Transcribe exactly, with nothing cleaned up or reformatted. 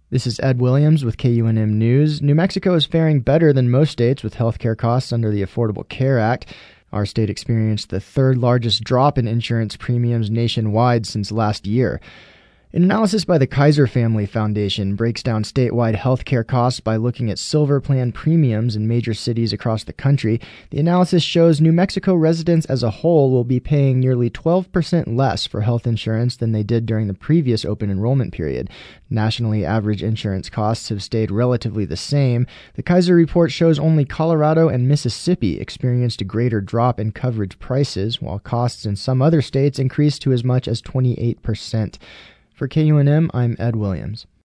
This is Ed Williams with K U N M News. New Mexico is faring better than most states with healthcare costs under the Affordable Care Act. Our state experienced the third largest drop in insurance premiums nationwide since last year. An analysis by the Kaiser Family Foundation breaks down statewide healthcare costs by looking at Silver Plan premiums in major cities across the country. The analysis shows New Mexico residents as a whole will be paying nearly twelve percent less for health insurance than they did during the previous open enrollment period. Nationally, average insurance costs have stayed relatively the same. The Kaiser report shows only Colorado and Mississippi experienced a greater drop in coverage prices, while costs in some other states increased to as much as twenty-eight percent. For K U N M, I'm Ed Williams.